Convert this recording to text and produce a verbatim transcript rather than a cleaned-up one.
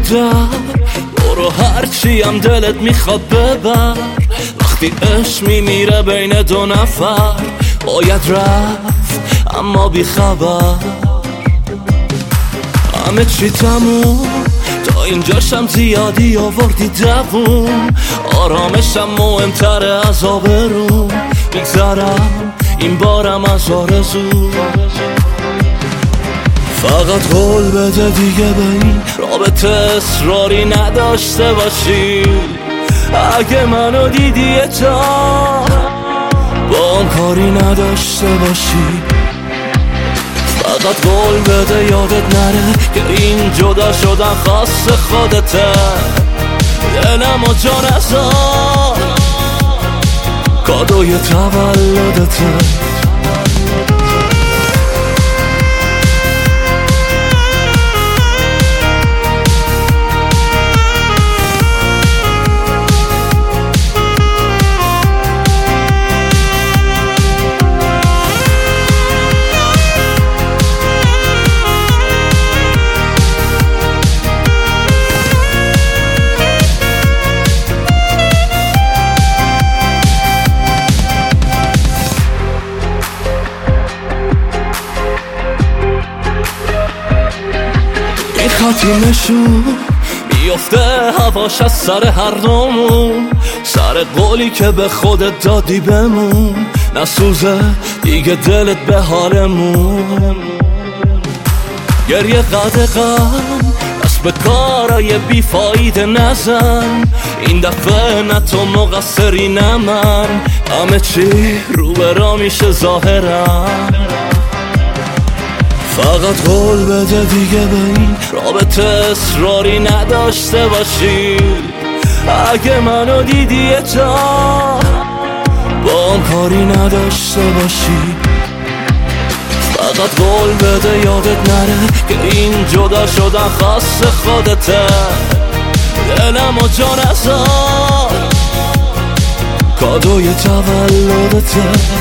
در برو هرچی هم دلت میخواد ببر. وقتی عشق میمیره بین دو نفر باید رفت اما بی خبر. همه چی تموم تا اینجاشم زیادی آوردی دووم. آرامشم مهمتره از آبروم. میگذرم این بارم از آرزو. فقط قول بده دیگه به این رابطه اصراری نداشته باشی. اگه منو دیدی یه جا با هم کاری نداشته باشی. فقط قول بده یادت نره که این جدا شدن خاص خودته. دلم و جا نذار کادوی تولدته. خطی نشون میفته هواش از سر هر دومون. سر قولی که به خودت دادی بمون. نسوزه دیگه دلت به حالمون. گریه قدقم دست به کارای بیفایده نزن. این دفعه نه تو مقصری نه من. همه چی رو به را میشه ظاهرم. فقط قول بده دیگه به این رابطه اصراری نداشته باشی. اگه منو دیدی یه جا با هم کاری نداشته باشی. فقط قول بده یادت نره که این جدا شدن خاص خودته. دلم و جا نذار کادوی تولدته.